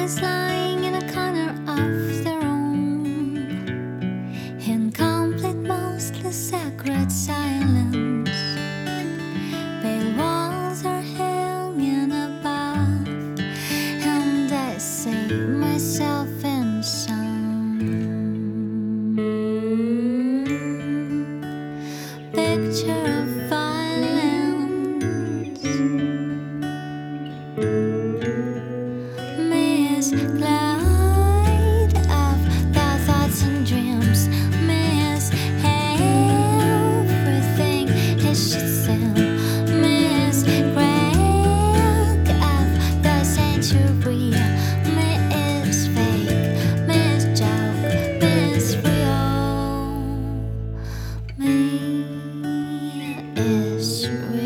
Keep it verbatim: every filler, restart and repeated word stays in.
is lying in a corner of the room, in complete, mostly sacred silence. Pale walls are hanging above, and I see myself in some picture of violence. Misglide of the thoughts and dreams, miss everything it should seem, miss break of the century, miss fake, miss joke, miss real, me is real.